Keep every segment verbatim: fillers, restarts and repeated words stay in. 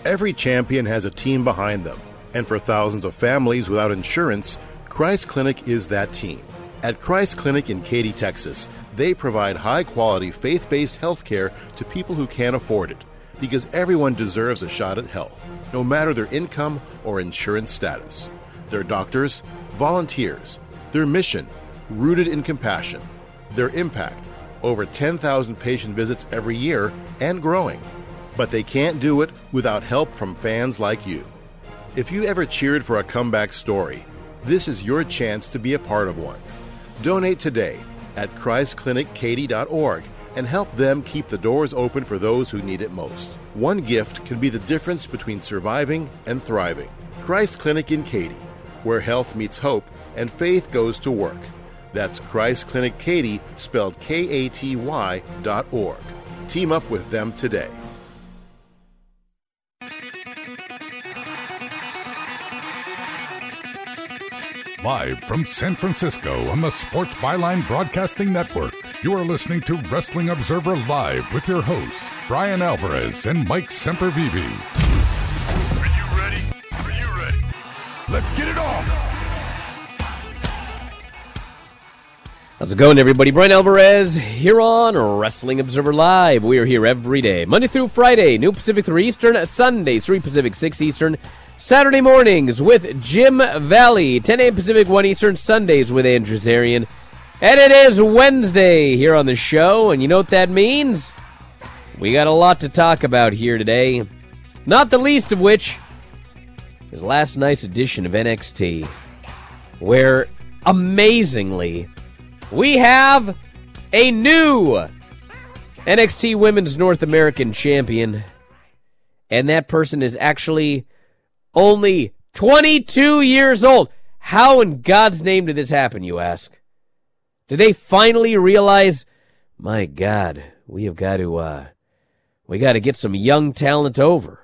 Every champion has a team behind them, and for thousands of families without insurance, Christ Clinic is that team. At Christ Clinic in Katy, Texas, they provide high-quality, faith-based health care to people who can't afford it, because everyone deserves a shot at health, no matter their income or insurance status. Their doctors, volunteers, their mission, rooted in compassion, their impact, over ten thousand patient visits every year and growing. But they can't do it without help from fans like you. If you ever cheered for a comeback story, this is your chance to be a part of one. Donate today at christ clinic katy dot org and help them keep the doors open for those who need it most. One gift can be the difference between surviving and thriving. Christ Clinic in Katy, where health meets hope and faith goes to work. That's Christ Clinic Katy, spelled K A T Y dot org. Team up with them today. Live from San Francisco on the Sports Byline Broadcasting Network, you are listening to Wrestling Observer Live with your hosts, Brian Alvarez and Mike Sempervive. Are you ready? Are you ready? Let's get it on! How's it going, everybody? Brian Alvarez here on Wrestling Observer Live. We are here every day, Monday through Friday, noon Pacific, three Eastern, Sunday, three Pacific, six Eastern, Saturday mornings with Jim Valley, ten a.m. Pacific, one Eastern, Sundays with Andrew Zarian. And it is Wednesday here on the show, and you know what that means? We got a lot to talk about here today, not the least of which is last night's edition of N X T, where, amazingly, we have a new N X T Women's North American Champion, and that person is actually only twenty-two years old. How in God's name did this happen, you ask? Did they finally realize, my God, we have got to, uh, we got to get some young talent over?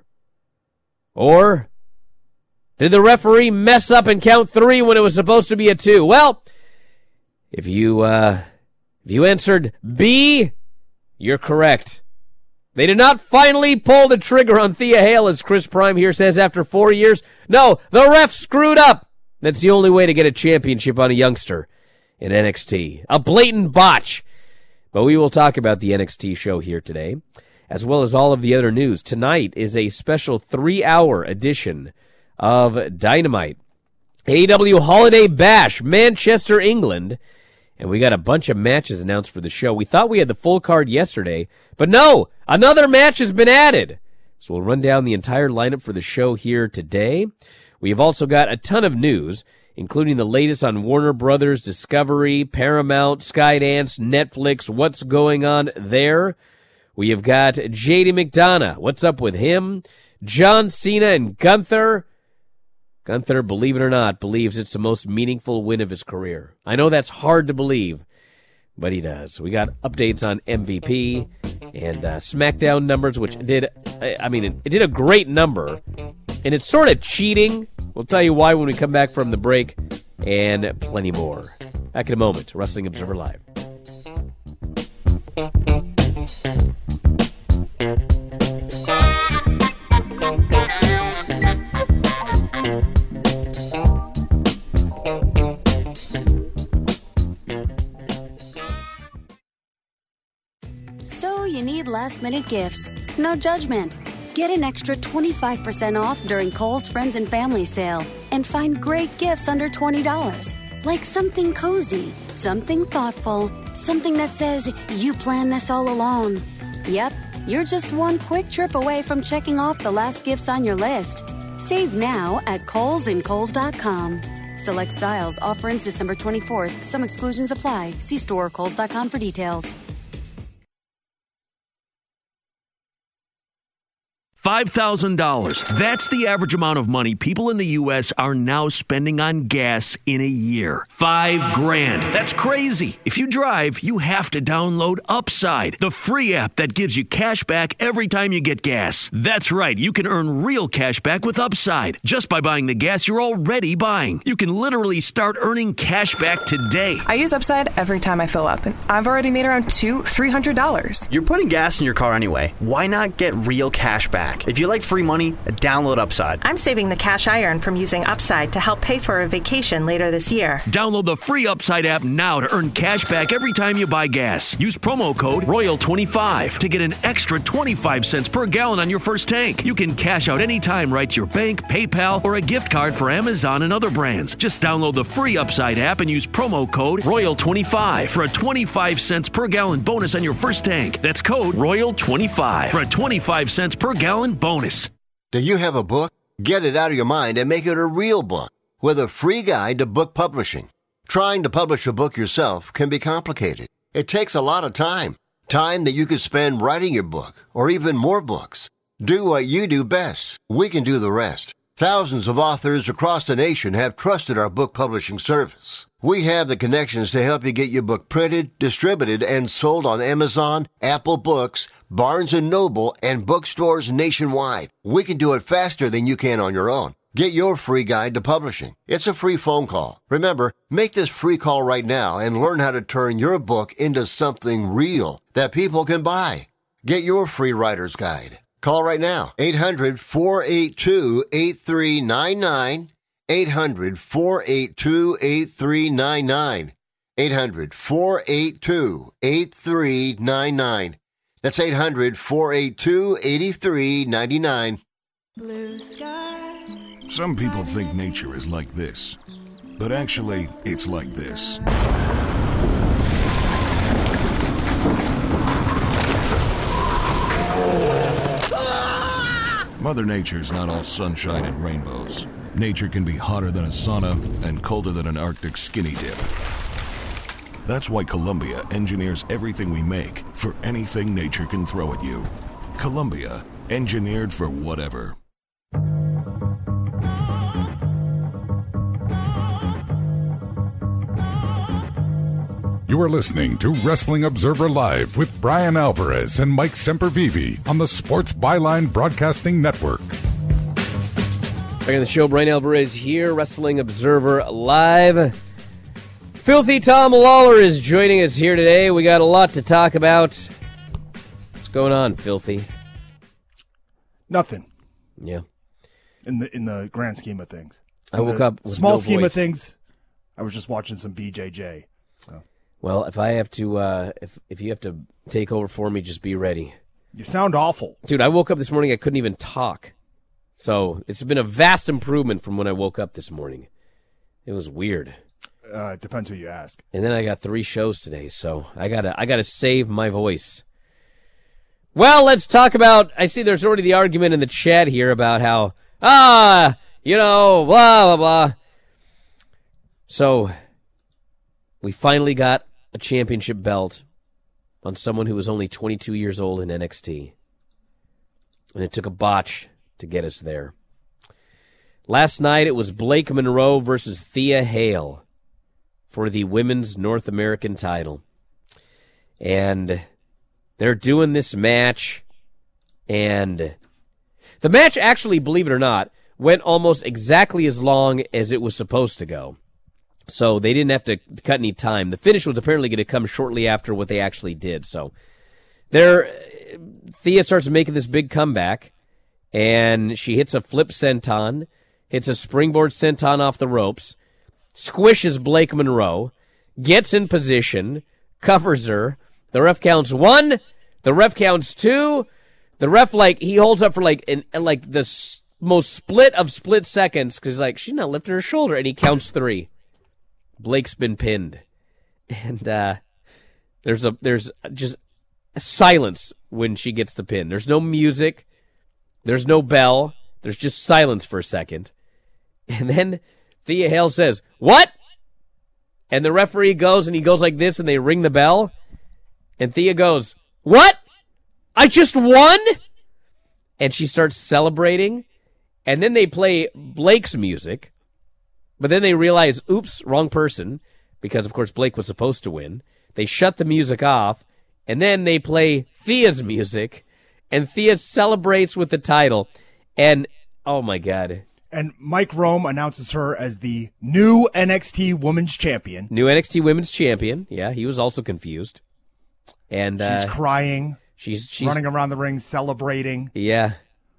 Or did the referee mess up and count three when it was supposed to be a two? Well, if you, uh, if you answered B, you're correct. They did not finally pull the trigger on Thea Hale, as Chris Prime here says, after four years. No, the ref screwed up. That's the only way to get a championship on a youngster in N X T. A blatant botch. But we will talk about the N X T show here today, as well as all of the other news. Tonight is a special three-hour edition of Dynamite. A E W Holiday Bash, Manchester, England. And we got a bunch of matches announced for the show. We thought we had the full card yesterday, but no, another match has been added. So we'll run down the entire lineup for the show here today. We have also got a ton of news, including the latest on Warner Brothers, Discovery, Paramount, Skydance, Netflix, what's going on there. We have got J D McDonough, what's up with him? John Cena and Gunther. Gunther, believe it or not, believes it's the most meaningful win of his career. I know that's hard to believe, but he does. We got updates on M V P and uh, SmackDown numbers, which did, I mean, it, it did a great number, and it's sort of cheating. We'll tell you why when we come back from the break, and plenty more. Back in a moment, Wrestling Observer Live. So you need last-minute gifts. No judgment. Get an extra twenty-five percent off during Kohl's Friends and Family Sale and find great gifts under twenty dollars. Like something cozy, something thoughtful, something that says, you planned this all along. Yep, you're just one quick trip away from checking off the last gifts on your list. Save now at Kohl's and Kohl's dot com. Select styles. Offer ends December twenty-fourth. Some exclusions apply. See store or Kohl's dot com for details. five thousand dollars. That's the average amount of money people in the U S are now spending on gas in a year. Five grand. That's crazy. If you drive, you have to download Upside, the free app that gives you cash back every time you get gas. That's right. You can earn real cash back with Upside just by buying the gas you're already buying. You can literally start earning cash back today. I use Upside every time I fill up, and I've already made around two, three hundred dollars. You're putting gas in your car anyway. Why not get real cash back? back. If you like free money, download Upside. I'm saving the cash I earn from using Upside to help pay for a vacation later this year. Download the free Upside app now to earn cash back every time you buy gas. Use promo code Royal twenty-five to get an extra twenty-five cents per gallon on your first tank. You can cash out anytime right to your bank, PayPal, or a gift card for Amazon and other brands. Just download the free Upside app and use promo code Royal twenty-five for a twenty-five cents per gallon bonus on your first tank. That's code Royal twenty-five for a twenty-five cents per gallon bonus. Do you have a book? Get it out of your mind and make it a real book with a free guide to book publishing. Trying to publish a book yourself can be complicated. It takes a lot of time. Time that you could spend writing your book or even more books. Do what you do best. We can do the rest. Thousands of authors across the nation have trusted our book publishing service. We have the connections to help you get your book printed, distributed, and sold on Amazon, Apple Books, Barnes and Noble, and bookstores nationwide. We can do it faster than you can on your own. Get your free guide to publishing. It's a free phone call. Remember, make this free call right now and learn how to turn your book into something real that people can buy. Get your free writer's guide. Call right now. eight hundred, four eight two, eight three nine nine. eight hundred, four eight two, eight three nine nine. eight hundred, four eight two, eight three nine nine. That's eight hundred, four eight two, eight three nine nine. Blue sky. Some people think nature is like this, but actually, it's like this. Mother Nature's not all sunshine and rainbows. Nature can be hotter than a sauna and colder than an Arctic skinny dip. That's why Columbia engineers everything we make for anything nature can throw at you. Columbia, engineered for whatever. You are listening to Wrestling Observer Live with Brian Alvarez and Mike Sempervive on the Sports Byline Broadcasting Network. Back on the show, Brian Alvarez here, Wrestling Observer Live. Filthy Tom Lawler is joining us here today. We got a lot to talk about. What's going on, Filthy? Nothing. Yeah. In the in the grand scheme of things. I woke the up with small no scheme voice. of things. I was just watching some B J J. So. Well, if I have to, uh, if if you have to take over for me, just be ready. You sound awful. Dude, I woke up this morning, I couldn't even talk. So it's been a vast improvement from when I woke up this morning. It was weird. Uh, it depends who you ask. And then I got three shows today, so I gotta I gotta save my voice. Well, let's talk about, I see there's already the argument in the chat here about how, ah, you know, blah, blah, blah. So, we finally got a championship belt on someone who was only twenty-two years old in N X T. And it took a botch to get us there. Last night it was Blake Monroe versus Thea Hale for the Women's North American title. And they're doing this match, and the match actually, believe it or not, went almost exactly as long as it was supposed to go. So they didn't have to cut any time. The finish was apparently going to come shortly after what they actually did. So there, Thea starts making this big comeback, and she hits a flip senton, hits a springboard senton off the ropes, squishes Blake Monroe, gets in position, covers her. The ref counts one. The ref counts two. The ref, like, he holds up for, like, an, like the s- most split of split seconds because, like, she's not lifting her shoulder, and he counts three. Blake's been pinned. And uh, there's a there's just silence when she gets the pin. There's no music. There's no bell. There's just silence for a second. And then Thea Hale says, "What?" And the referee goes, and he goes like this, and they ring the bell. And Thea goes, "What? I just won?" And she starts celebrating. And then they play Blake's music. But then they realize, oops, wrong person, because, of course, Blake was supposed to win. They shut the music off, and then they play Thea's music, and Thea celebrates with the title. And, oh, my God. And Mike Rome announces her as the new N X T Women's Champion. New N X T Women's Champion. Yeah, he was also confused. And She's uh, crying. She's, she's running around the ring, celebrating. Yeah.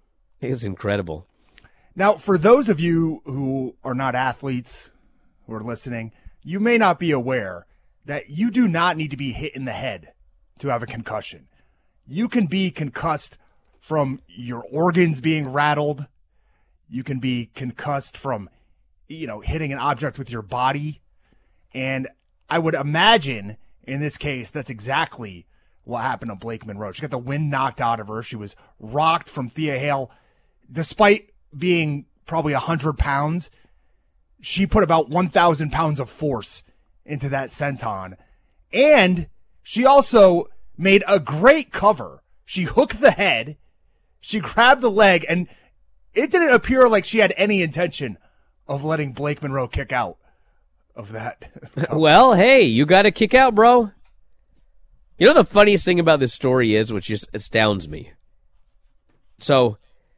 It was incredible. Now, for those of you who are not athletes who are listening, you may not be aware that you do not need to be hit in the head to have a concussion. You can be concussed from your organs being rattled. You can be concussed from, you know, hitting an object with your body. And I would imagine in this case, that's exactly what happened to Blake Monroe. She got the wind knocked out of her. She was rocked from Thea Hale. Despite being probably one hundred pounds, she put about one thousand pounds of force into that senton. And she also made a great cover. She hooked the head, she grabbed the leg, and it didn't appear like she had any intention of letting Blake Monroe kick out of that. Well, hey, you got to kick out, bro. You know the funniest thing about this story is, which just astounds me. So,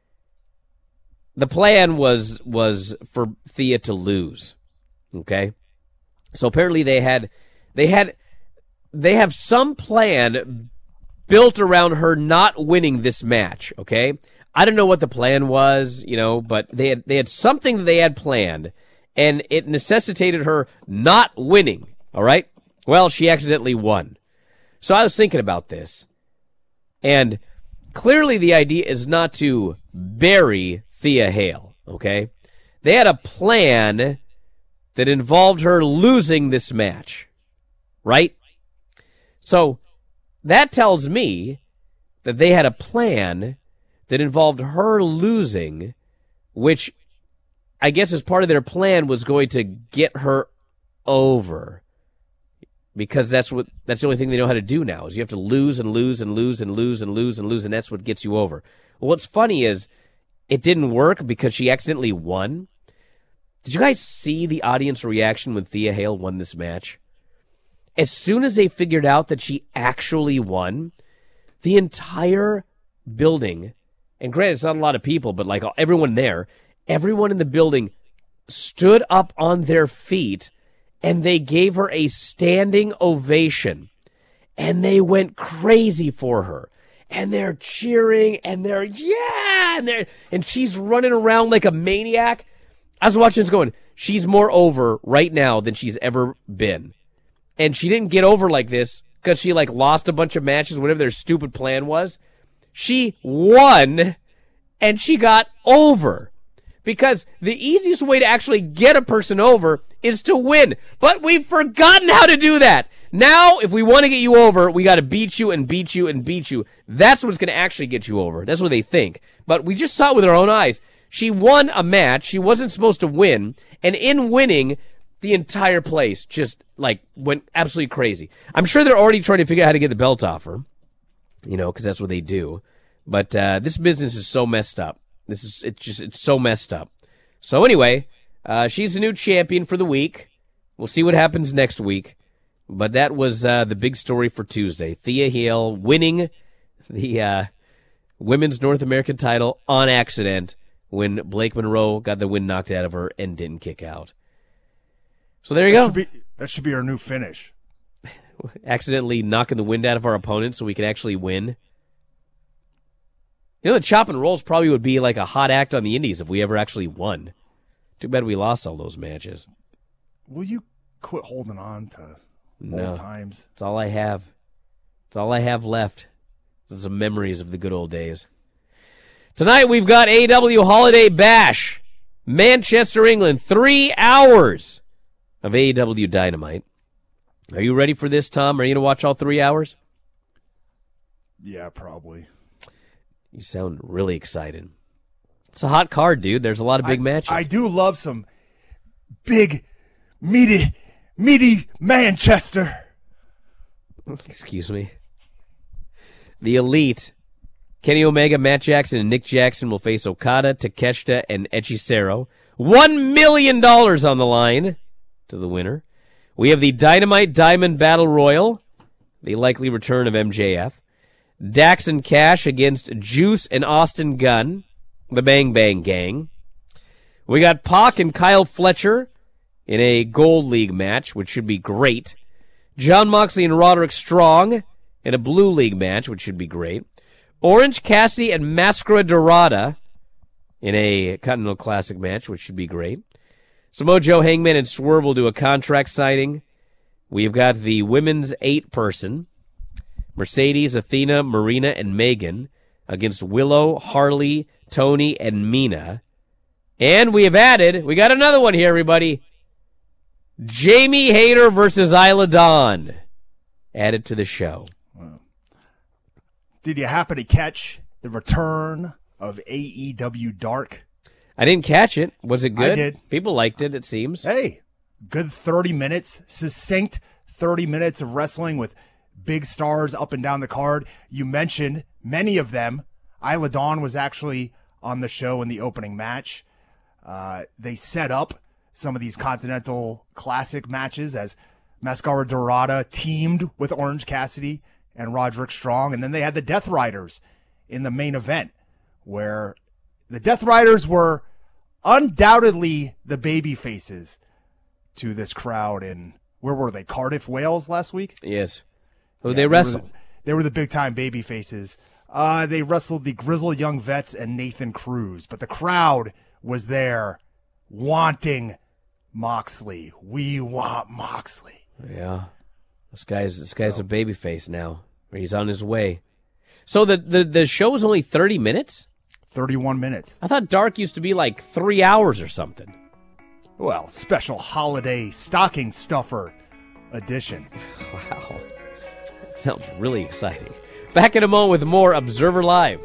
the plan was was for Thea to lose. Okay? So apparently they had they had they have some plan built around her not winning this match, okay? I don't know what the plan was, you know, but they had they had something that they had planned, and it necessitated her not winning, all right? Well, she accidentally won. So I was thinking about this, and clearly the idea is not to bury Thea Hale, okay? They had a plan that involved her losing this match, right? So that tells me that they had a plan that involved her losing, which I guess as part of their plan was going to get her over. Because that's what that's the only thing they know how to do now, is you have to lose and lose and lose and lose and lose and lose, and that's what gets you over. Well, what's funny is it didn't work because she accidentally won. Did you guys see the audience reaction when Thea Hale won this match? As soon as they figured out that she actually won, the entire building, and granted, it's not a lot of people, but like everyone there, everyone in the building stood up on their feet, and they gave her a standing ovation, and they went crazy for her. And they're cheering, and they're, yeah, and they're, and she's running around like a maniac. I was watching this going, she's more over right now than she's ever been. And she didn't get over like this because she like lost a bunch of matches, whatever their stupid plan was. She won, and she got over. Because the easiest way to actually get a person over is to win. But we've forgotten how to do that. Now, if we want to get you over, we got to beat you and beat you and beat you. That's what's going to actually get you over. That's what they think. But we just saw it with our own eyes. She won a match. She wasn't supposed to win. And in winning, the entire place just, like, went absolutely crazy. I'm sure they're already trying to figure out how to get the belt off her. You know, because that's what they do. But uh, this business is so messed up. This is, it's just, it's so messed up. So anyway, uh, she's the new champion for the week. We'll see what happens next week. But that was uh, the big story for Tuesday. Thea Hale winning the uh, women's North American title on accident when Blake Monroe got the wind knocked out of her and didn't kick out. So there you that go. Should be, that should be our new finish. Accidentally knocking the wind out of our opponents so we can actually win. You know, the chop and rolls probably would be like a hot act on the Indies if we ever actually won. Too bad we lost all those matches. Will you quit holding on to no. old times? It's all I have. It's all I have left. Those are memories of the good old days. Tonight we've got A E W Holiday Bash. Manchester, England. Three hours of A E W Dynamite. Are you ready for this, Tom? Are you going to watch all three hours? Yeah, probably. You sound really excited. It's a hot card, dude. There's a lot of big I, matches. I do love some big, meaty, meaty Manchester. Excuse me. The Elite. Kenny Omega, Matt Jackson, and Nick Jackson will face Okada, Takeshita, and Hechicero. One million dollars on the line to the winner. We have the Dynamite Diamond Battle Royal. The likely return of M J F. Dax and Cash against Juice and Austin Gunn, the Bang Bang Gang. We got Pac and Kyle Fletcher in a Gold League match, which should be great. John Moxley and Roderick Strong in a Blue League match, which should be great. Orange Cassidy and Mascara Dorada in a Continental Classic match, which should be great. Samoa Joe, Hangman, and Swerve will do a contract signing. We've got the women's eight-person, Mercedes, Athena, Marina, and Megan, against Willow, Harley, Tony, and Mina. And we have added, we got another one here, everybody. Jamie Hayter versus Isla Dawn. Added to the show. Wow. Did you happen to catch the return of A E W Dark? I didn't catch it. Was it good? I did. People liked it, it seems. Hey, good thirty minutes, succinct thirty minutes of wrestling with big stars up and down the card. You mentioned many of them. Isla Dawn was actually on the show in the opening match. Uh, they set up some of these Continental Classic matches as Mascara Dorada teamed with Orange Cassidy and Roderick Strong. And then they had the Death Riders in the main event, where the Death Riders were undoubtedly the baby faces to this crowd in, where were they, Cardiff, Wales last week? Yes. Who yeah, they wrestled? They were the, they were the big-time baby faces. Uh, they wrestled the Grizzled Young Vets and Nathan Cruz, but the crowd was there wanting Moxley. We want Moxley. Yeah. This guy's this guy's So- a baby face now. He's on his way. So the, the, the show was only thirty minutes? thirty-one minutes. I thought Dark used to be like three hours or something. Well, special holiday stocking stuffer edition. Wow. That sounds really exciting. Back in a moment with more Observer Live.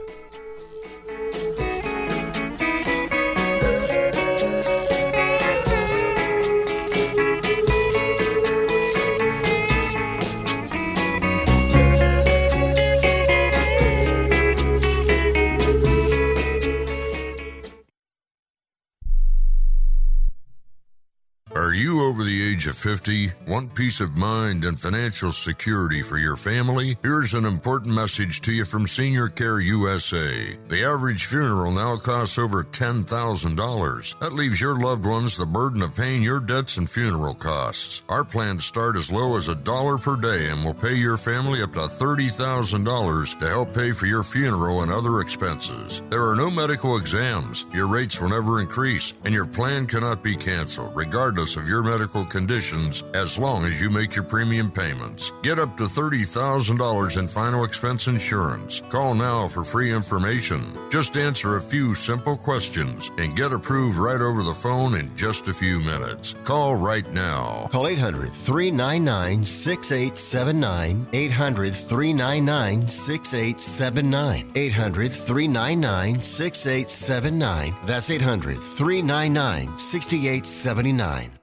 Are you over the age of fifty? Want peace of mind and financial security for your family? Here's an important message to you from Senior Care U S A. The average funeral now costs over ten thousand dollars. That leaves your loved ones the burden of paying your debts and funeral costs. Our plans start as low as a dollar per day and will pay your family up to thirty thousand dollars to help pay for your funeral and other expenses. There are no medical exams. Your rates will never increase, and your plan cannot be canceled, regardless of your medical conditions, as long as you make your premium payments. Get up to thirty thousand dollars in final expense insurance. Call now for free information. Just answer a few simple questions and get approved right over the phone in just a few minutes. Call right now. Call eight hundred, three nine nine, six eight seven nine. eight hundred, three nine nine, six eight seven nine. eight hundred, three nine nine, six eight seven nine. That's eight hundred, three nine nine, six eight seven nine.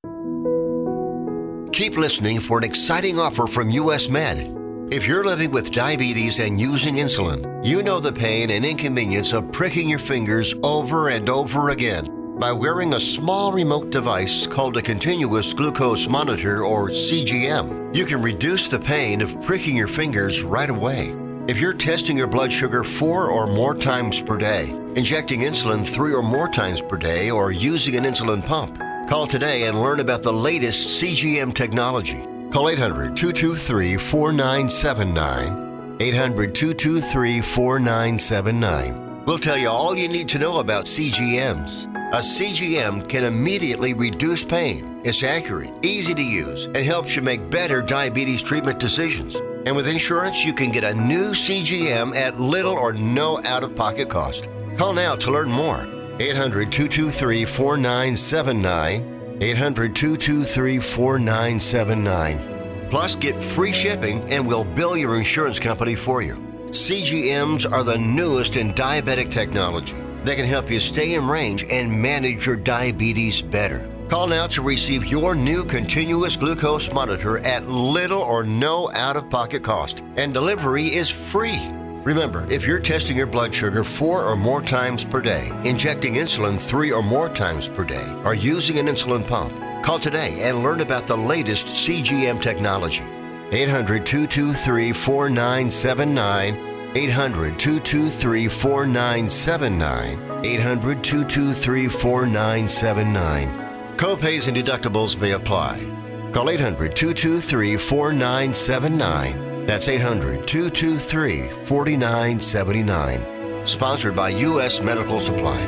Keep listening for an exciting offer from U S Med. If you're living with diabetes and using insulin, you know the pain and inconvenience of pricking your fingers over and over again. By wearing a small remote device called a continuous glucose monitor, or C G M, you can reduce the pain of pricking your fingers right away. If you're testing your blood sugar four or more times per day, injecting insulin three or more times per day, or using an insulin pump, call today and learn about the latest C G M technology. Call eight hundred, two two three, four nine seven nine. eight hundred, two two three, four nine seven nine. We'll tell you all you need to know about C G Ms. A C G M can immediately reduce pain. It's accurate, easy to use, and helps you make better diabetes treatment decisions. And with insurance, you can get a new C G M at little or no out-of-pocket cost. Call now to learn more. eight hundred, two two three, four nine seven nine. eight hundred, two two three, four nine seven nine. Plus, get free shipping and we'll bill your insurance company for you. C G Ms are the newest in diabetic technology. They can help you stay in range and manage your diabetes better. Call now to receive your new continuous glucose monitor at little or no out-of-pocket cost. And delivery is free. Remember, if you're testing your blood sugar four or more times per day, injecting insulin three or more times per day, or using an insulin pump, call today and learn about the latest C G M technology. eight hundred, two two three, four nine seven nine. eight hundred, two two three, four nine seven nine. eight hundred, two two three, four nine seven nine. Copays and deductibles may apply. Call eight hundred, two two three, four nine seven nine. That's eight hundred, two two three, four nine seven nine. Sponsored by U S Medical Supply.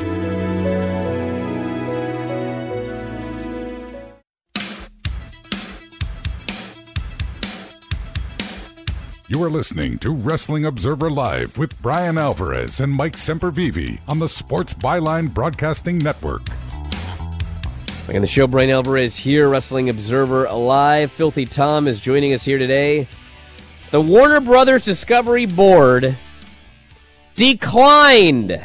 You are listening to Wrestling Observer Live with Brian Alvarez and Mike Sempervive on the Sports Byline Broadcasting Network. On the show, Brian Alvarez here, Wrestling Observer Live. Filthy Tom is joining us here today. The Warner Brothers Discovery Board declined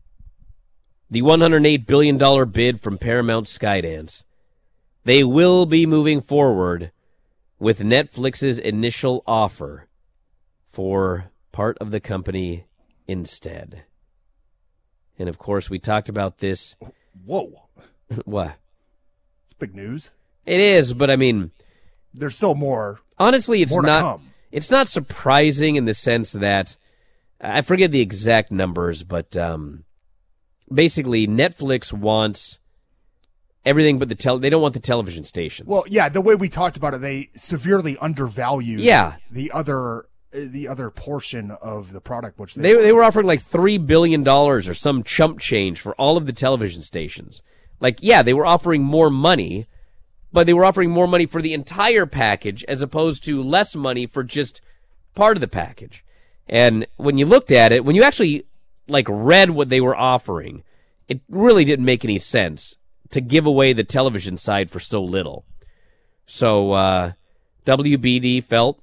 the one hundred eight billion dollars bid from Paramount Skydance. They will be moving forward with Netflix's initial offer for part of the company instead. And of course, we talked about this. Whoa. What? It's big news. It is, but I mean, there's still more. Honestly, it's more to not come. It's not surprising in the sense that I forget the exact numbers, but um, basically Netflix wants everything but the tel- they don't want the television stations. Well, yeah, the way we talked about it, they severely undervalued yeah. the other the other portion of the product, which they, they, they were offering like three billion dollars or some chump change for all of the television stations. Like, yeah, they were offering more money, but they were offering more money for the entire package as opposed to less money for just part of the package. And when you looked at it, when you actually like read what they were offering, it really didn't make any sense to give away the television side for so little. So uh, W B D felt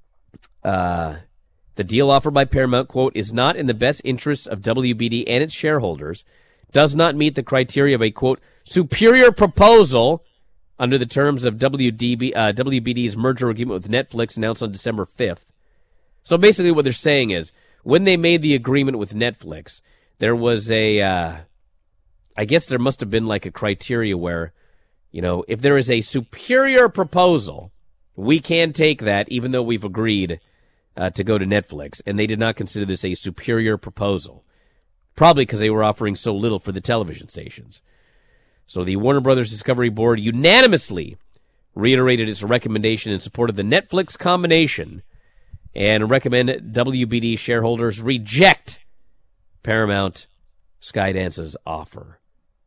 uh, the deal offered by Paramount, quote, is not in the best interests of W B D and its shareholders, does not meet the criteria of a, quote, superior proposal under the terms of W D B, uh, W B D's merger agreement with Netflix announced on December fifth. So basically what they're saying is, when they made the agreement with Netflix, there was a, uh, I guess there must have been like a criteria where, you know, if there is a superior proposal, we can take that even though we've agreed uh, to go to Netflix. And they did not consider this a superior proposal, probably because they were offering so little for the television stations. So the Warner Brothers Discovery Board unanimously reiterated its recommendation in support of the Netflix combination and recommend W B D shareholders reject Paramount Skydance's offer.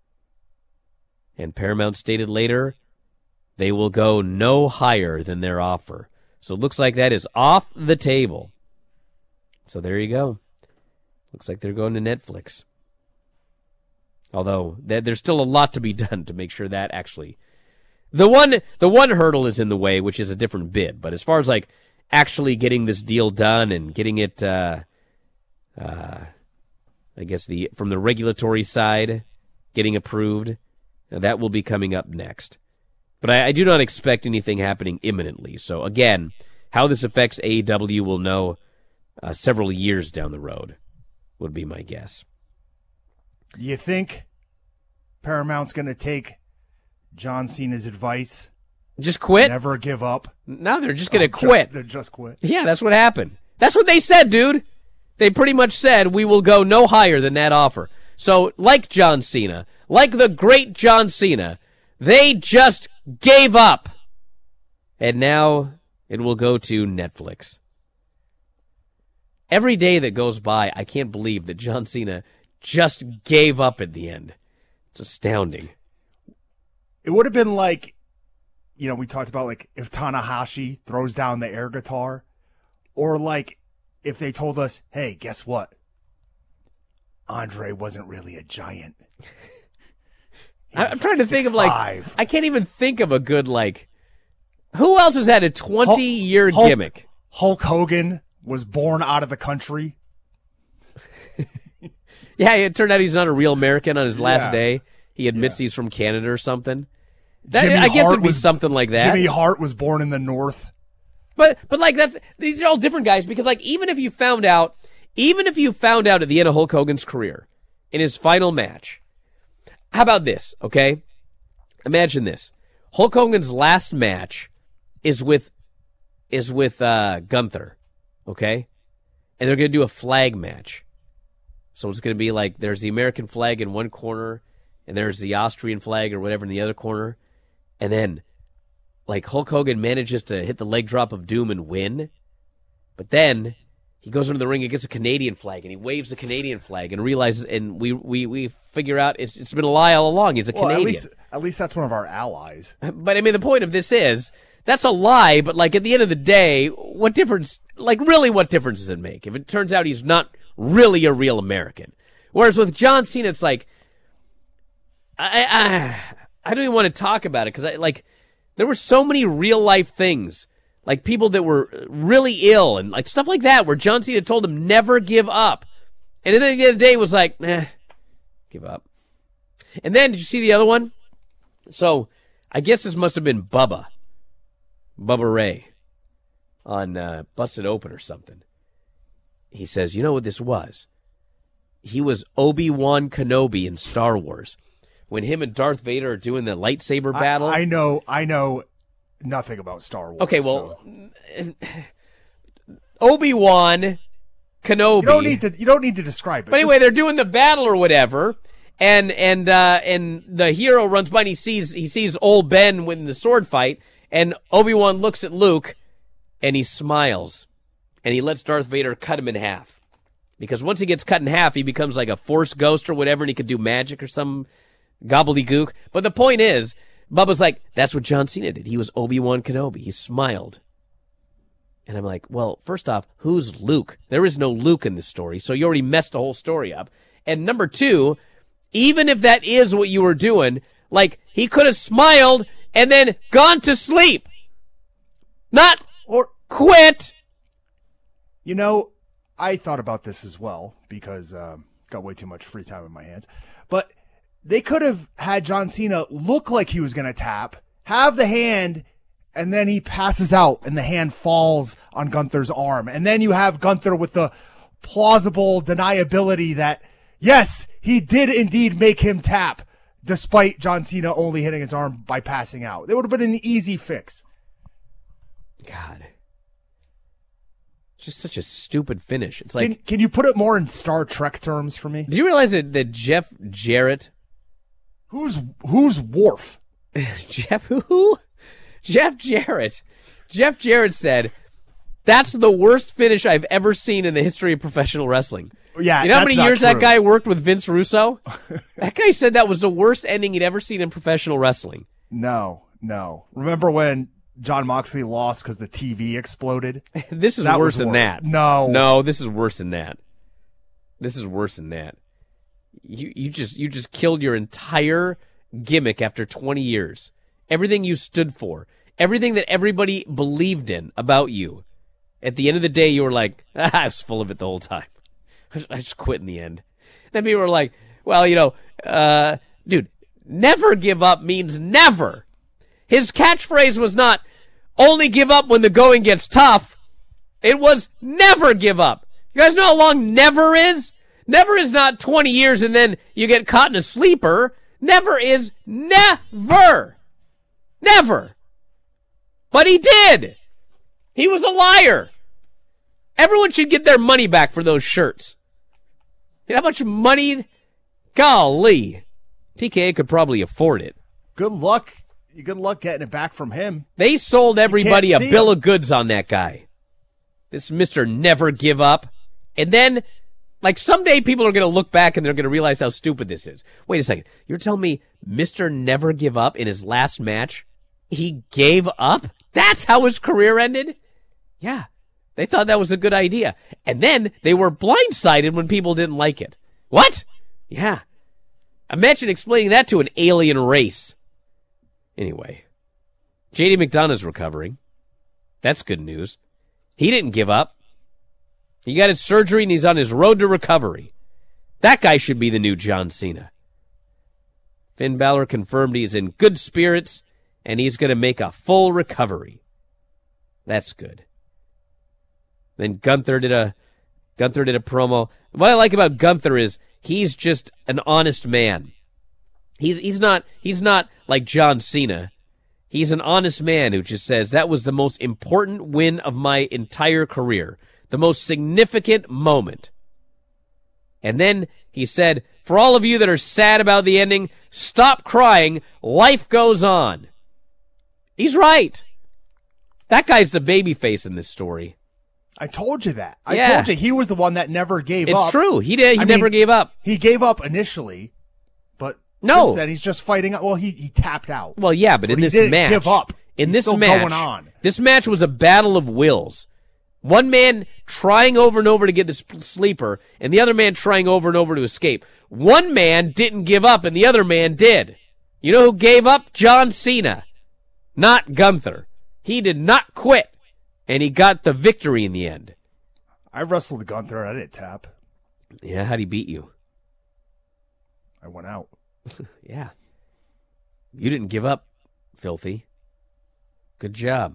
And Paramount stated later they will go no higher than their offer. So it looks like that is off the table. So there you go. Looks like they're going to Netflix. Although there's still a lot to be done to make sure that actually... The one the one hurdle is in the way, which is a different bid. But as far as like actually getting this deal done and getting it, uh, uh, I guess, the from the regulatory side, getting approved, that will be coming up next. But I, I do not expect anything happening imminently. So again, how this affects A E W we'll know uh, several years down the road, would be my guess. You think Paramount's going to take John Cena's advice? Just quit? Never give up? No, they're just going to oh, quit. Just, they're just quit. Yeah, that's what happened. That's what they said, dude. They pretty much said, we will go no higher than that offer. So, like John Cena, like the great John Cena, they just gave up. And now it will go to Netflix. Every day that goes by, I can't believe that John Cena just gave up at the end. It's astounding. It would have been like, you know, we talked about like if Tanahashi throws down the air guitar, or like if they told us, hey, guess what? Andre wasn't really a giant. I'm trying to think of like, five. I can't even think of a good like, who else has had a twenty-year Hulk, gimmick? Hulk Hogan was born out of the country. Yeah, it turned out he's not a real American on his last Yeah. day. He admits Yeah. he's from Canada or something. That, Jimmy I guess Hart it'd be was- something like that. Jimmy Hart was born in the North. But but like that's these are all different guys because like even if you found out even if you found out at the end of Hulk Hogan's career in his final match, how about this, okay? Imagine this. Hulk Hogan's last match is with is with uh, Gunther, okay? And they're going to do a flag match. So it's going to be like there's the American flag in one corner and there's the Austrian flag or whatever in the other corner. And then like Hulk Hogan manages to hit the leg drop of doom and win. But then he goes into the ring and gets a Canadian flag, and he waves the Canadian flag and realizes, and we we, we figure out it's, it's been a lie all along. He's a well, Canadian. At least, at least that's one of our allies. But, I mean, the point of this is, that's a lie, but, like, at the end of the day, what difference, like, really what difference does it make? If it turns out he's not really a real American. Whereas with John Cena, it's like, I I, I don't even want to talk about it, because, I like, there were so many real-life things. Like, people that were really ill and, like, stuff like that, where John Cena told him, never give up. And then at the end of the day, it was like, eh, give up. And then, did you see the other one? So, I guess this must have been Bubba. Bubba Ray. On uh, Busted Open or something. He says, you know what this was? He was Obi-Wan Kenobi in Star Wars. When him and Darth Vader are doing the lightsaber battle. I, I know, I know... nothing about Star Wars. Okay, well, so. Obi-Wan Kenobi. You don't need to. You don't need to describe it. But anyway, Just... they're doing the battle or whatever, and and uh, and the hero runs by and he sees he sees old Ben win the sword fight, and Obi-Wan looks at Luke, and he smiles, and he lets Darth Vader cut him in half, because once he gets cut in half, he becomes like a Force ghost or whatever, and he could do magic or some gobbledygook. But the point is. Bubba's like, that's what John Cena did. He was Obi-Wan Kenobi. He smiled. And I'm like, well, first off, who's Luke? There is no Luke in this story, so you already messed the whole story up. And number two, even if that is what you were doing, like, he could have smiled and then gone to sleep. Not or quit. You know, I thought about this as well, because um, got way too much free time in my hands. But... they could have had John Cena look like he was going to tap, have the hand, and then he passes out and the hand falls on Gunther's arm. And then you have Gunther with the plausible deniability that, yes, he did indeed make him tap, despite John Cena only hitting his arm by passing out. It would have been an easy fix. God. Just such a stupid finish. It's like, can, can you put it more in Star Trek terms for me? Do you realize that, that Jeff Jarrett... Who's who's Worf? Jeff who? Jeff Jarrett. Jeff Jarrett said, that's the worst finish I've ever seen in the history of professional wrestling. Yeah, you know how many years true. that guy worked with Vince Russo? That guy said that was the worst ending he'd ever seen in professional wrestling. No, no. Remember when John Moxley lost because the T V exploded? This is that worse than worse. that. No. No, this is worse than that. This is worse than that. You you just you just killed your entire gimmick after twenty years. Everything you stood for, everything that everybody believed in about you. At the end of the day, you were like, ah, I was full of it the whole time. I just quit in the end. Then people were like, well, you know, uh, dude, never give up means never. His catchphrase was not only give up when the going gets tough. It was never give up. You guys know how long never is? Never is not twenty years and then you get caught in a sleeper. Never is never. Never. But he did. He was a liar. Everyone should get their money back for those shirts. You know how much money? Golly. T K A could probably afford it. Good luck. Good luck getting it back from him. They sold everybody a bill him. of goods on that guy. This Mister Never Give Up. And then, like, someday people are going to look back and they're going to realize how stupid this is. Wait a second. You're telling me Mister Never Give Up in his last match, he gave up? That's how his career ended? Yeah. They thought that was a good idea. And then they were blindsided when people didn't like it. What? Yeah. Imagine explaining that to an alien race. Anyway, J D McDonough's recovering. That's good news. He didn't give up. He got his surgery and he's on his road to recovery. That guy should be the new John Cena. Finn Balor confirmed he's in good spirits and he's going to make a full recovery. That's good. Then Gunther did a Gunther did a promo. What I like about Gunther is he's just an honest man. He's he's not he's not like John Cena. He's an honest man who just says that was the most important win of my entire career, the most significant moment. And then he said, for all of you that are sad about the ending, stop crying. Life goes on. He's right. That guy's the babyface in this story. I told you that. I Yeah. told you he was the one that never gave It's up. true. He did. He I never mean, gave up. He gave up initially, but No. since then he's just fighting. Well, he, he tapped out. Well, yeah, but in he this didn't match, give up. in He's this still match, going on. this match was a battle of wills. One man trying over and over to get the sp- sleeper, and the other man trying over and over to escape. One man didn't give up, and the other man did. You know who gave up? John Cena, not Gunther. He did not quit, and he got the victory in the end. I wrestled Gunther. I didn't tap. Yeah, how'd he beat you? I went out. Yeah. You didn't give up, filthy. Good job.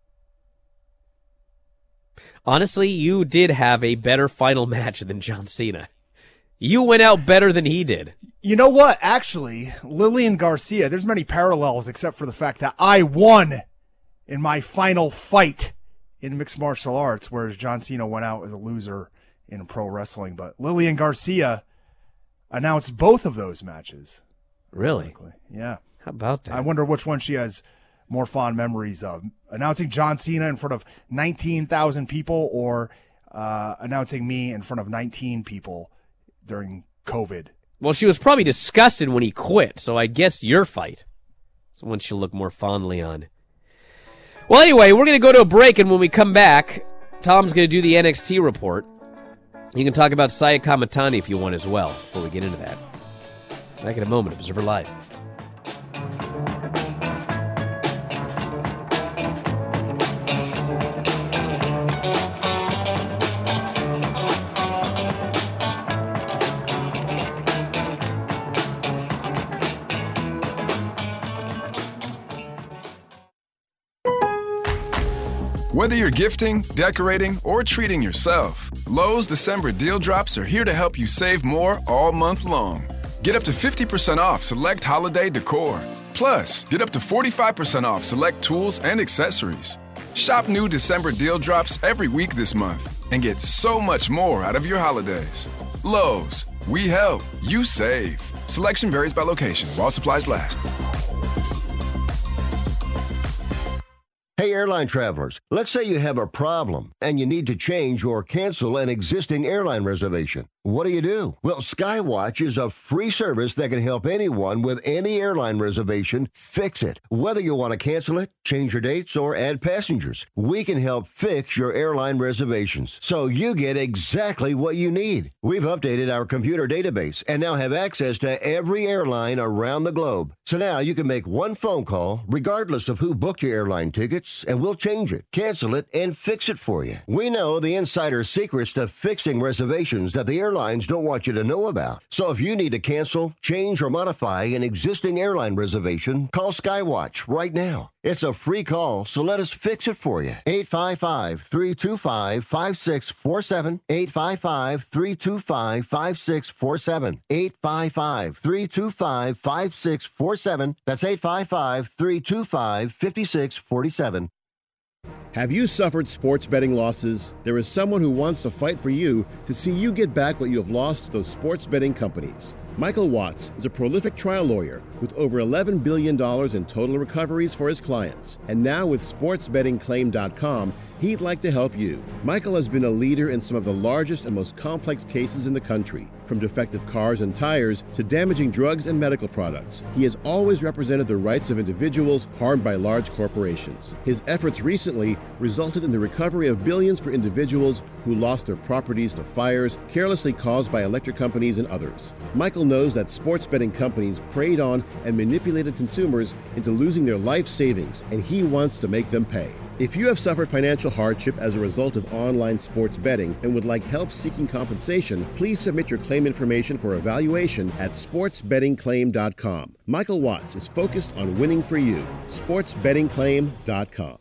Honestly, you did have a better final match than John Cena. You went out better than he did. You know what? Actually, Lillian Garcia, there's many parallels except for the fact that I won in my final fight in mixed martial arts, whereas John Cena went out as a loser in pro wrestling. But Lillian Garcia announced both of those matches. Really? Yeah. How about that? I wonder which one she has more fond memories of. Announcing John Cena in front of nineteen thousand people or uh, announcing me in front of nineteen people during COVID. Well, she was probably disgusted when he quit, so I guess your fight is one she'll look more fondly on. Well, anyway, we're going to go to a break, and when we come back, Tom's going to do the N X T report. You can talk about Saya Kamatani if you want as well, before we get into that. Back in a moment, Observer Live. Whether you're gifting, decorating, or treating yourself, Lowe's December deal drops are here to help you save more all month long. Get up to fifty percent off select holiday decor. Plus, get up to forty-five percent off select tools and accessories. Shop new December deal drops every week this month and get so much more out of your holidays. Lowe's, we help, you save. Selection varies by location while supplies last. Hey, airline travelers, let's say you have a problem and you need to change or cancel an existing airline reservation. What do you do? Well, Skywatch is a free service that can help anyone with any airline reservation fix it. Whether you want to cancel it, change your dates, or add passengers, we can help fix your airline reservations so you get exactly what you need. We've updated our computer database and now have access to every airline around the globe. So now you can make one phone call regardless of who booked your airline tickets, and we'll change it, cancel it, and fix it for you. We know the insider secrets to fixing reservations that the airlines don't want you to know about. So if you need to cancel, change, or modify an existing airline reservation, call Skywatch right now. It's a free call, so let us fix it for you. eight five five, three two five, five six four seven. eight five five, three two five, five six four seven. eight five five, three two five, five six four seven. That's eight five five, three two five, five six four seven. Have you suffered sports betting losses? There is someone who wants to fight for you to see you get back what you have lost to those sports betting companies. Michael Watts is a prolific trial lawyer with over eleven billion dollars in total recoveries for his clients. And now with sports betting claim dot com, he'd like to help you. Michael has been a leader in some of the largest and most complex cases in the country, from defective cars and tires to damaging drugs and medical products. He has always represented the rights of individuals harmed by large corporations. His efforts recently resulted in the recovery of billions for individuals who lost their properties to fires carelessly caused by electric companies and others. Michael knows that sports betting companies preyed on and manipulated consumers into losing their life savings, and he wants to make them pay. If you have suffered financial hardship as a result of online sports betting and would like help seeking compensation, please submit your claim information for evaluation at sports betting claim dot com. Michael Watts is focused on winning for you. sports betting claim dot com.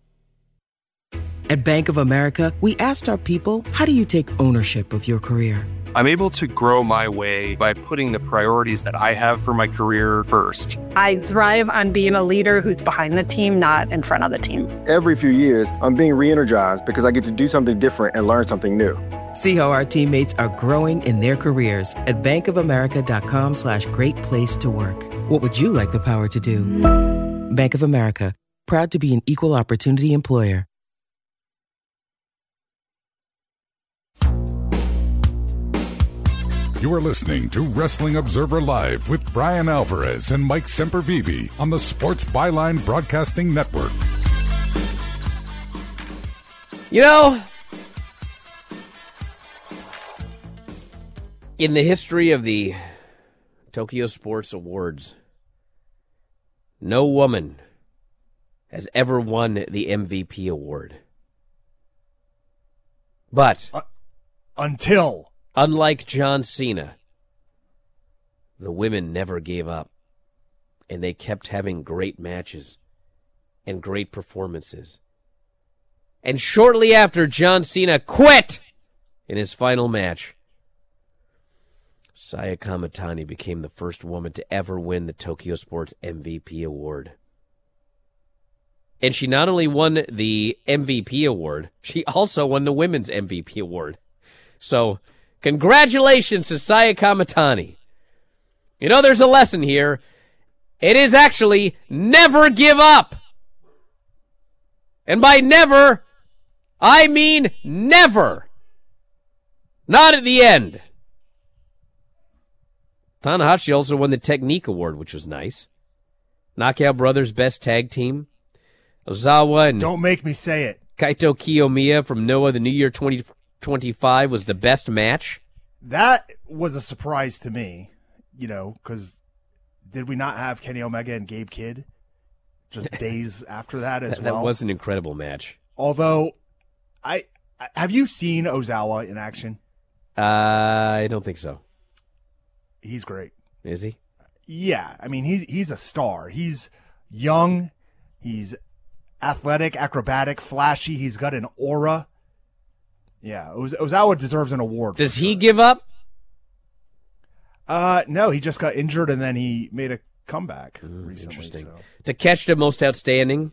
At Bank of America, we asked our people, how do you take ownership of your career? I'm able to grow my way by putting the priorities that I have for my career first. I thrive on being a leader who's behind the team, not in front of the team. Every few years, I'm being re-energized because I get to do something different and learn something new. See how our teammates are growing in their careers at bankofamerica.com slash great place to work. What would you like the power to do? Bank of America, proud to be an equal opportunity employer. You are listening to Wrestling Observer Live with Brian Alvarez and Mike Sempervive on the Sports Byline Broadcasting Network. You know, in the history of the Tokyo Sports Awards, no woman has ever won the M V P award. But uh, until, unlike John Cena, the women never gave up, and they kept having great matches and great performances. And shortly after John Cena quit in his final match, Saya Kamatani became the first woman to ever win the Tokyo Sports M V P award. And she not only won the M V P award, she also won the Women's M V P award. So, congratulations to Saya Kamatani. You know, there's a lesson here. It is actually never give up. And by never, I mean never. Not at the end. Tanahashi also won the Technique Award, which was nice. Knockout Brothers Best Tag Team. Ozawa and Don't make me say it. Kaito Kiyomiya from Noah the New Year twenty twenty-five was the best match. That was a surprise to me, you know, because did we not have Kenny Omega and Gabe Kidd just days after that as that, well? That was an incredible match. Although, I, I have you seen Ozawa in action? Uh, I don't think so. He's great. Is he? Yeah, I mean he's he's a star. He's young. He's athletic, acrobatic, flashy. He's got an aura. Yeah, Oz- Ozawa deserves an award. Does he sure. give up? Uh, no, he just got injured and then he made a comeback mm, recently. Interesting. So. Takeshita Most Outstanding.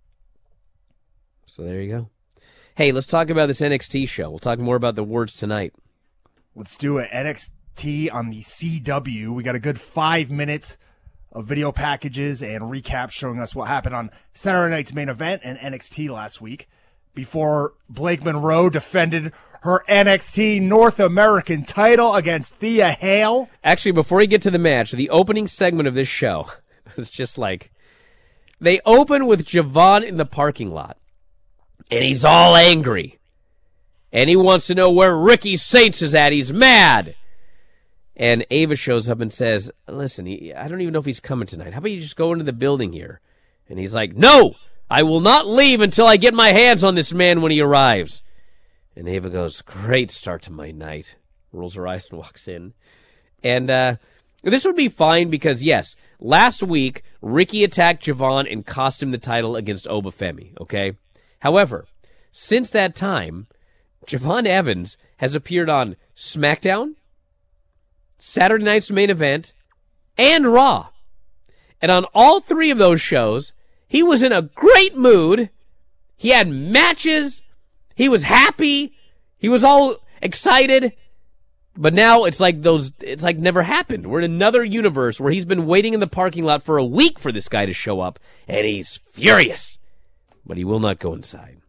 So there you go. Hey, let's talk about this N X T show. We'll talk more about the awards tonight. Let's do it. N X T on the C W. We got a good five minutes of video packages and recaps showing us what happened on Saturday night's main event and N X T last week before Blake Monroe defended her N X T North American title against Thea Hale. Actually, before we get to the match, the opening segment of this show was just like, they open with Javon in the parking lot, and he's all angry, and he wants to know where Ricky Saints is at. He's mad. And Ava shows up and says, listen, he, I don't even know if he's coming tonight. How about you just go into the building here? And he's like, no, I will not leave until I get my hands on this man when he arrives. And Ava goes, great start to my night. Rolls her eyes and walks in. And uh, this would be fine because, yes, last week, Ricky attacked Javon and cost him the title against Obafemi, okay? However, since that time, Javon Evans has appeared on SmackDown, Saturday night's main event, and Raw. And on all three of those shows, he was in a great mood. He had matches. He was happy. He was all excited. But now it's like those, it's like never happened. We're in another universe where he's been waiting in the parking lot for a week for this guy to show up, and he's furious. But he will not go inside.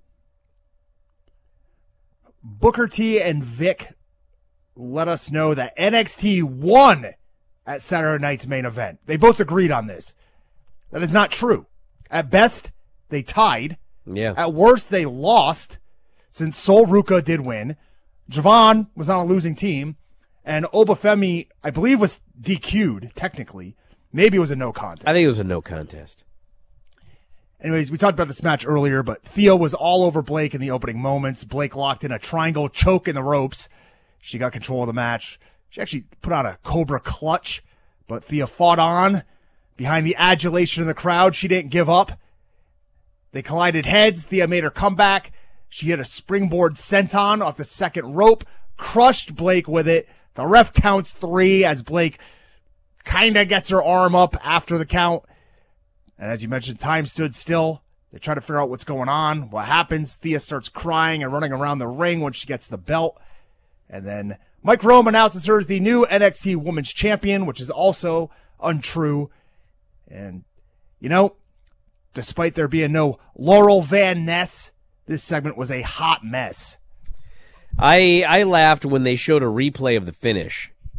Booker T and Vic let us know that N X T won at Saturday night's main event. They both agreed on this. That is not true. At best, they tied. Yeah. At worst, they lost, since Sol Ruka did win. Javon was on a losing team, and Obafemi, I believe, was D Q'd, technically. Maybe it was a no contest. I think it was a no contest. Anyways, we talked about this match earlier, but Thea was all over Blake in the opening moments. Blake locked in a triangle choke in the ropes. She got control of the match. She actually put on a Cobra clutch, but Thea fought on. Behind the adulation of the crowd, she didn't give up. They collided heads. Thea made her comeback. She hit a springboard senton off the second rope, crushed Blake with it. The ref counts three as Blake kind of gets her arm up after the count. And as you mentioned, time stood still. They try to figure out what's going on, what happens. Thea starts crying and running around the ring when she gets the belt. And then Mike Rome announces her as the new N X T Women's Champion, which is also untrue. And, you know, despite there being no Laurel Van Ness, this segment was a hot mess. I I laughed when they showed a replay of the finish,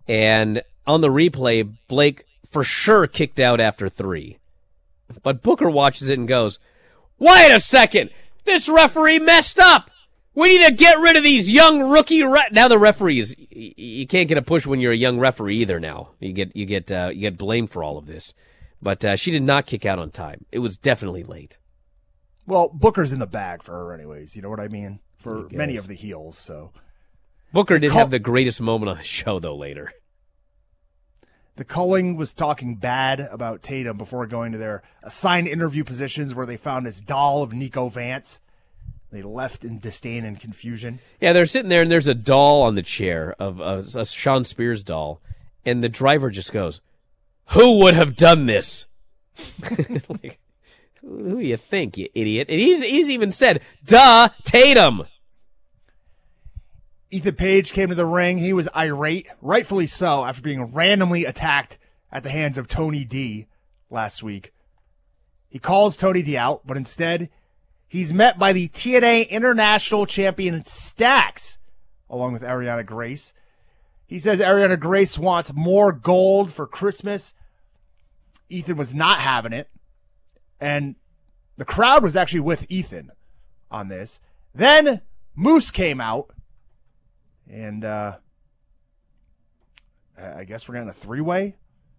And on the replay, Blake for sure kicked out after three. But Booker watches it and goes, wait a second! This referee messed up! We need to get rid of these young rookie re-. Now the referees, you can't get a push when you're a young referee either now. You get you get uh, you get blamed for all of this. But uh, she did not kick out on time. It was definitely late. Well, Booker's in the bag for her anyways, you know what I mean? For many of the heels, so. Booker the did call- have the greatest moment on the show, though, later. The Culling was talking bad about Tatum before going to their assigned interview positions where they found this doll of Nico Vance. They left in disdain and confusion. Yeah, they're sitting there, and there's a doll on the chair, of uh, a Sean Spears doll, and the driver just goes, who would have done this? Like, who do you think, you idiot? And he's, he's even said, duh, Tatum. Ethan Page came to the ring. He was irate, rightfully so, after being randomly attacked at the hands of Tony D last week. He calls Tony D out, but instead, he's met by the T N A International Champion Stax, along with Ariana Grace. He says Ariana Grace wants more gold for Christmas. Ethan was not having it. And the crowd was actually with Ethan on this. Then Moose came out. And uh, I guess we're getting a three-way.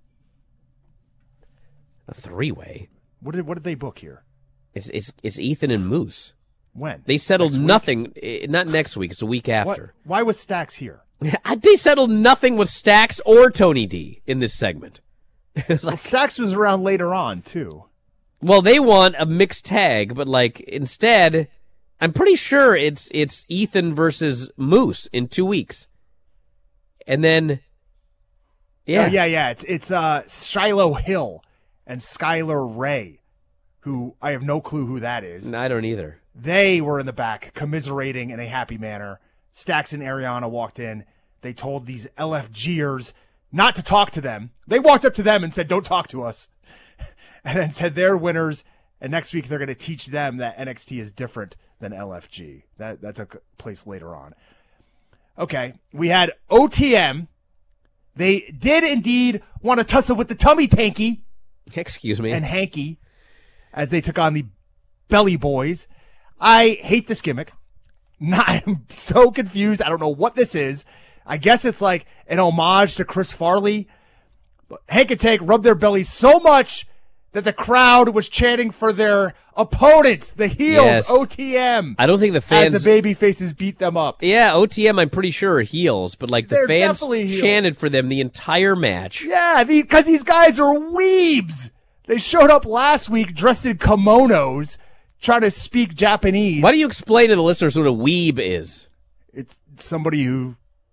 A three-way? What did what did they book here? It's it's it's Ethan and Moose. When? They settled Next week? nothing. eh, Not next week. It's a week after. What? Why was Stax here? They settled nothing with Stax or Tony D in this segment. It's Well, like, Stax was around later on, too. well, they want a mixed tag, but like instead, I'm pretty sure it's it's Ethan versus Moose in two weeks, and then yeah, Oh, yeah, yeah. It's it's uh, Shiloh Hill and Skylar Ray, who I have no clue who that is. I don't either. They were in the back, commiserating in a happy manner. Stax and Ariana walked in. They told these L F Gers not to talk to them. They walked up to them and said, "Don't talk to us," and then said they're winners. And next week they're going to teach them that N X T is different than L F G. That that took place later on. Okay, we had O T M. They did indeed want to tussle with the tummy tanky. Excuse me. And Hanky, as they took on the Belly Boys. I hate this gimmick. Not, I'm so confused. I don't know what this is. I guess it's like an homage to Chris Farley. But Hank and Tank rubbed their bellies so much that the crowd was chanting for their opponents, the heels, Yes. O T M. I don't think the fans. As the baby faces beat them up. Yeah, O T M, I'm pretty sure are heels, but like the They're fans definitely heels. chanted for them the entire match. Yeah, because these guys are weebs. They showed up last week dressed in kimonos, trying to speak Japanese. Why do you explain to the listeners what a weeb is? It's somebody who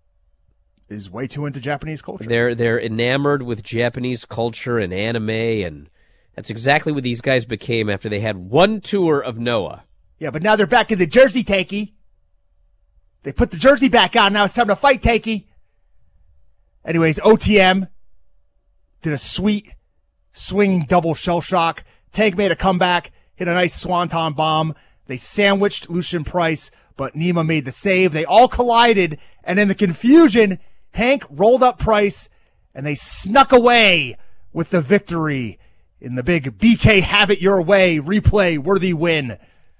is way too into Japanese culture. They're they're enamored with Japanese culture and anime, and that's exactly what these guys became after they had one tour of Noah. Yeah, but now they're back in the jersey, Tanky. They put the jersey back on. Now it's time to fight, Tanky. Anyways, O T M did a sweet swinging double shell shock. Tank made a comeback, hit a nice swanton bomb. They sandwiched Lucian Price, but Nima made the save. They all collided, and in the confusion, Hank rolled up Price, and they snuck away with the victory in the big B K Have It Your Way replay worthy win.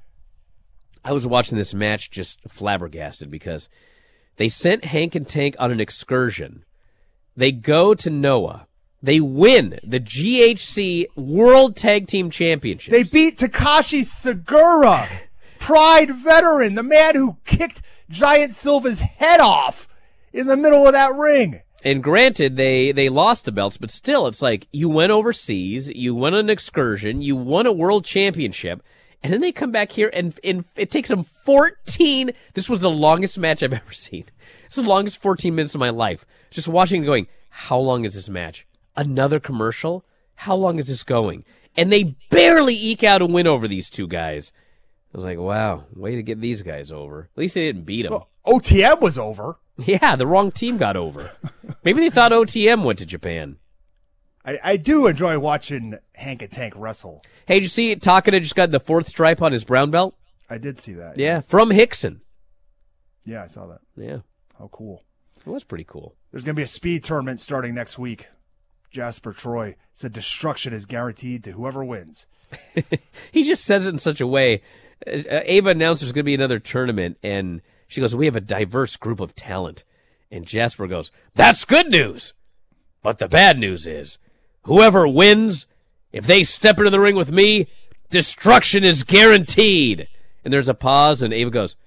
I was watching this match just flabbergasted because they sent Hank and Tank on an excursion. They go to Noah. They win the G H C World Tag Team Championship. They beat Takashi Segura, Pride veteran, the man who kicked Giant Silva's head off in the middle of that ring. And granted, they, they lost the belts, but still, it's like you went overseas, you went on an excursion, you won a world championship, and then they come back here, and, and it takes them fourteen. This was the longest match I've ever seen. This is the longest fourteen minutes of my life. Just watching and going, how long is this match? Another commercial? How long is this going? And they barely eke out a win over these two guys. I was like, wow, way to get these guys over. At least they didn't beat them. Well, O T M was over. Yeah, the wrong team got over. Maybe they thought O T M went to Japan. I, I do enjoy watching Hank and Tank wrestle. Hey, did you see Takada just got the fourth stripe on his brown belt? I did see that. Yeah, from Hickson. Yeah, I saw that. Yeah. How cool. It was pretty cool. There's going to be a speed tournament starting next week. Jasper Troy said destruction is guaranteed to whoever wins. He just says it in such a way. Uh, Ava announced there's going to be another tournament, and she goes, we have a diverse group of talent. And Jasper goes, that's good news. But the bad news is, whoever wins, if they step into the ring with me, destruction is guaranteed. And there's a pause, and Ava goes,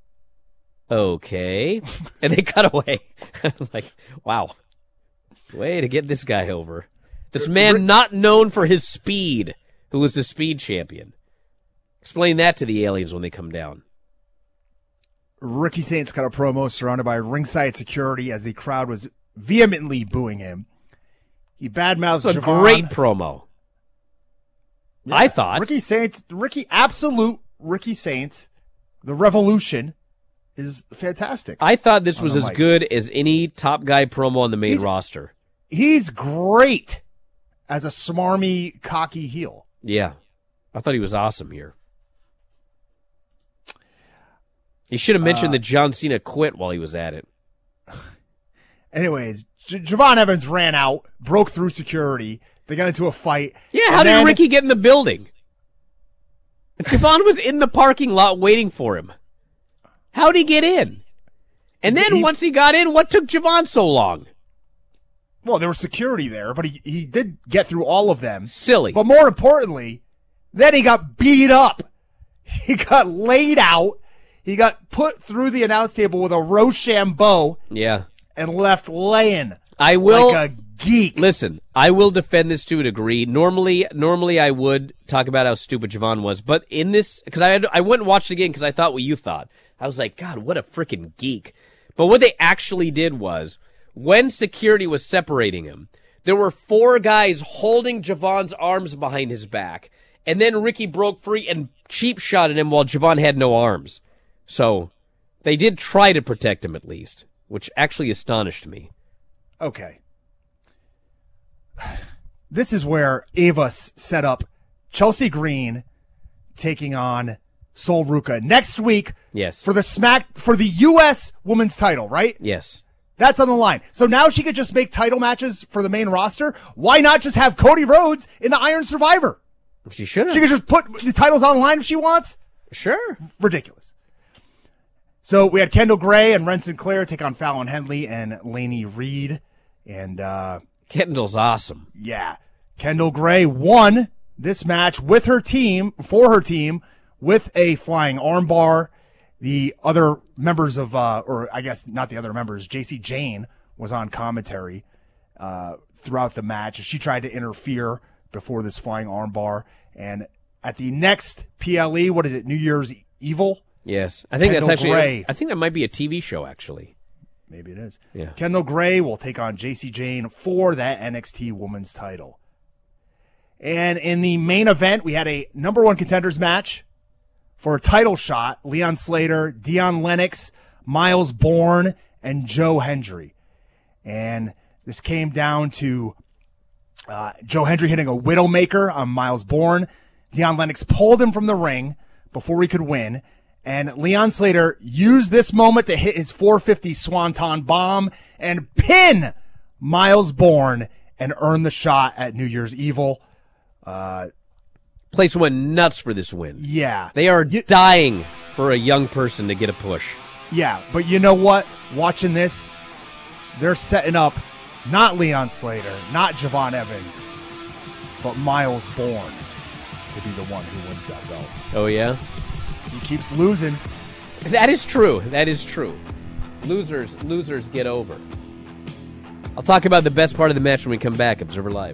okay. And they cut away. I was like, wow. Way to get this guy over. This man not known for his speed, who was the speed champion. Explain that to the aliens when they come down. Ricky Saints cut a promo surrounded by ringside security as the crowd was vehemently booing him. He badmouths It's a Javon. great promo. Yeah. I thought. Ricky Saints, Ricky, absolute Ricky Saints, the Revolution is fantastic. I thought this was the as mic. good as any top guy promo on the main He's- roster. He's great as a smarmy, cocky heel. Yeah. I thought he was awesome here. He should have mentioned Uh, that John Cena quit while he was at it. Anyways, J- Javon Evans ran out, broke through security. They got into a fight. Yeah, And how then- did Ricky get in the building? Javon was in the parking lot waiting for him. How'd he get in? And then He- once he got in, what took Javon so long? Well, there was security there, but he, he did get through all of them. Silly. But more importantly, then he got beat up. He got laid out. He got put through the announce table with a Rochambeau Yeah. and left laying I will like a geek. Listen, I will defend this to a degree. Normally, normally I would talk about how stupid Javon was, but in this, because I had, I went and watched it again because I thought what you thought. I was like, God, what a freaking geek. But what they actually did was, when security was separating him, there were four guys holding Javon's arms behind his back, and then Ricky broke free and cheap shotted him while Javon had no arms. So they did try to protect him at least, which actually astonished me. Okay. This is where Ava s- set up Chelsea Green taking on Sol Ruka next week Yes. for the smack for the U S women's title, right? Yes. That's on the line. So now she could just make title matches for the main roster. Why not just have Cody Rhodes in the Iron Survivor? She should have. She could just put the titles on the line if she wants. Sure. Ridiculous. So we had Kendall Gray and Ren Sinclair take on Fallon Henley and Lainey Reed. And, uh, Kendall's awesome. yeah, Kendall Gray won this match with her team, for her team, with a flying armbar. The other members of, uh, or I guess not the other members, J C Jane was on commentary uh, throughout the match. She tried to interfere before this flying armbar. And at the next P L E, what is it, New Year's Evil? Yes. I think Kendall that's actually, Gray. I think that might be a T V show, actually. Maybe it is. Yeah. Kendall Gray will take on J C Jane for that N X T Women's title. And in the main event, we had a number one contenders match for a title shot. Leon Slater, Dion Lennox, Miles Bourne, and Joe Hendry. And this came down to uh, Joe Hendry hitting a Widowmaker on Miles Bourne. Dion Lennox pulled him from the ring before he could win. And Leon Slater used this moment to hit his four fifty Swanton bomb and pin Miles Bourne and earn the shot at New Year's Evil. Uh, Place went nuts for this win. yeah. They are dying for a young person to get a push. Yeah, but you know what? Watching this, they're setting up not Leon Slater, not Javon Evans, but Miles Bourne to be the one who wins that belt. Oh, yeah? He keeps losing. That is true. That is true. Losers, losers get over. I'll talk about the best part of the match when we come back. Observer Live.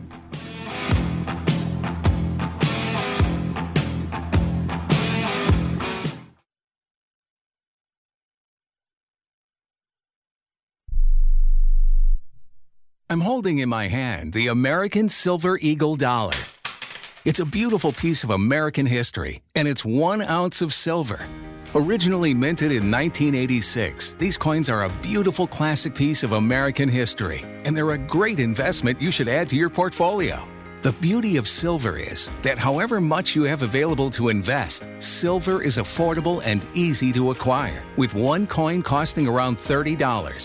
I'm holding in my hand the American Silver Eagle Dollar. It's a beautiful piece of American history, and it's one ounce of silver. Originally minted in nineteen eighty-six, these coins are a beautiful classic piece of American history, and they're a great investment you should add to your portfolio. The beauty of silver is that however much you have available to invest, silver is affordable and easy to acquire, with one coin costing around thirty dollars.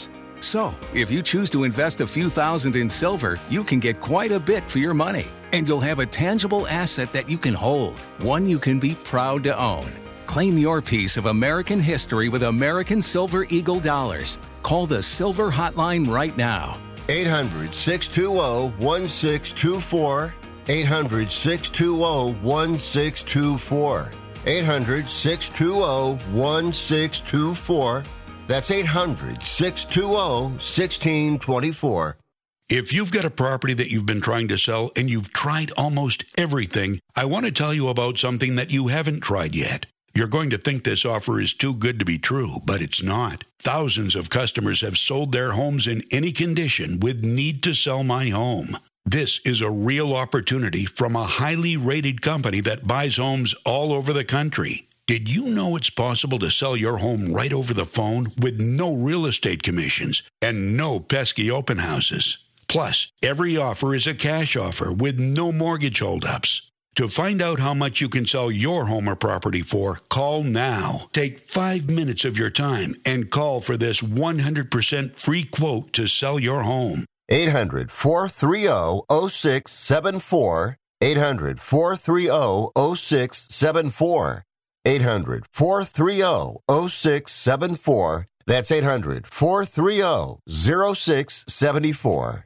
So, if you choose to invest a few thousand in silver, you can get quite a bit for your money. And you'll have a tangible asset that you can hold, one you can be proud to own. Claim your piece of American history with American Silver Eagle dollars. Call the Silver Hotline right now. eight hundred, six two zero, one six two four. eight hundred, six two zero, one six two four. eight hundred, six two zero, one six two four. That's eight hundred, six two zero, one six two four. If you've got a property that you've been trying to sell and you've tried almost everything, I want to tell you about something that you haven't tried yet. You're going to think this offer is too good to be true, but it's not. Thousands of customers have sold their homes in any condition with Need to Sell My Home. This is a real opportunity from a highly rated company that buys homes all over the country. Did you know it's possible to sell your home right over the phone with no real estate commissions and no pesky open houses? Plus, every offer is a cash offer with no mortgage holdups. To find out how much you can sell your home or property for, call now. Take five minutes of your time and call for this one hundred percent free quote to sell your home. eight hundred, four three zero, zero six seven four. eight hundred, four three zero, zero six seven four. eight hundred, four three zero, zero six seven four. That's eight hundred, four three zero, zero six seven four.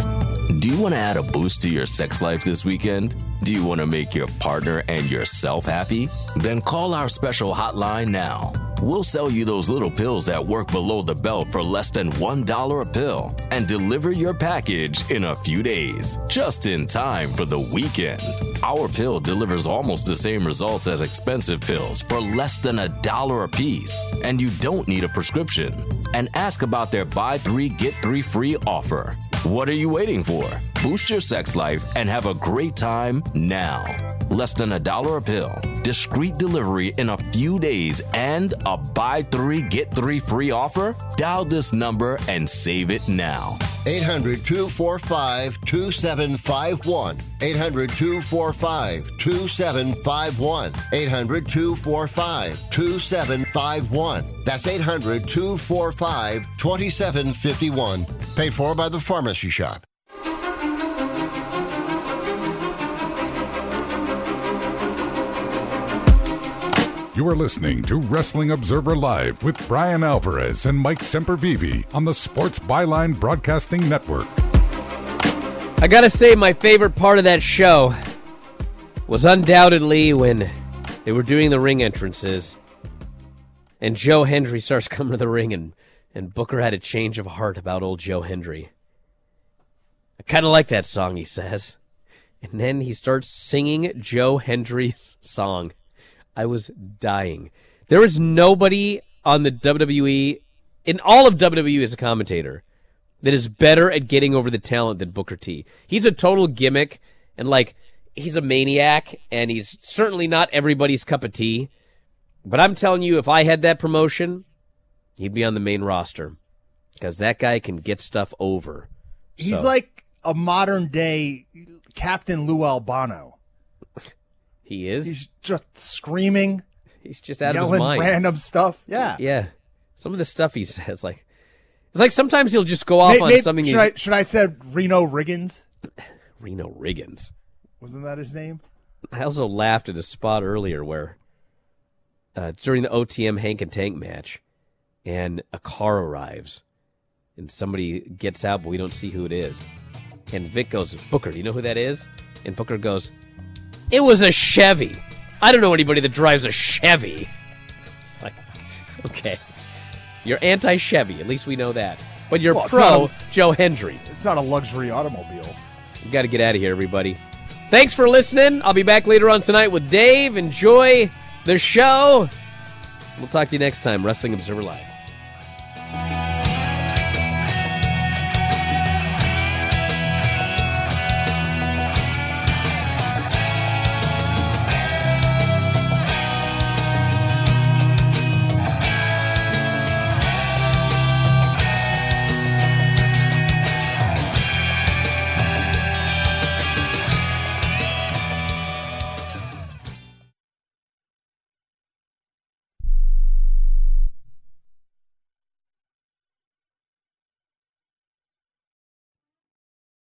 Do you want to add a boost to your sex life this weekend? Do you want to make your partner and yourself happy? Then call our special hotline now. We'll sell you those little pills that work below the belt for less than one dollar a pill and deliver your package in a few days, just in time for the weekend. Our pill delivers almost the same results as expensive pills for less than a dollar a piece, and you don't need a prescription. And ask about their buy three, get three free offer. What are you waiting for? Boost your sex life and have a great time now. Less than a dollar a pill, discreet delivery in a few days, and a buy three, get three free offer? Dial this number and save it now. eight hundred, two four five, two seven five one. eight hundred, two four five, two seven five one. eight hundred, two four five, two seven five one. That's eight hundred, two four five, two seven five one. Paid for by the Pharmacy Shop. You are listening to Wrestling Observer Live with Brian Alvarez and Mike Sempervive on the Sports Byline Broadcasting Network. I gotta say, my favorite part of that show was undoubtedly when they were doing the ring entrances and Joe Hendry starts coming to the ring and, and Booker had a change of heart about old Joe Hendry. I kind of like that song, he says. And then he starts singing Joe Hendry's song. I was dying. There is nobody on the W W E, in all of W W E as a commentator, that is better at getting over the talent than Booker T. He's a total gimmick, and like, he's a maniac, and he's certainly not everybody's cup of tea. But I'm telling you, if I had that promotion, he'd be on the main roster. Because that guy can get stuff over. He's So, like a modern day Captain Lou Albano. He is? He's just screaming. He's just out of yelling his mind. random stuff. Yeah. Yeah. Some of the stuff he says, like, it's like sometimes he'll just go off Maybe, on maybe, something. Should I, should I say Reno Riggins? Reno Riggins. Wasn't that his name? I also laughed at a spot earlier where uh, it's during the O T M Hank and Tank match, and a car arrives, and somebody gets out, but we don't see who it is. And Vic goes, Booker, do you know who that is? And Booker goes, it was a Chevy. I don't know anybody that drives a Chevy. It's like, okay. You're anti-Chevy. At least we know that. But you're Well, it's pro not a- Joe Hendry. It's not a luxury automobile. We got to get out of here, everybody. Thanks for listening. I'll be back later on tonight with Dave. Enjoy the show. We'll talk to you next time. Wrestling Observer Live.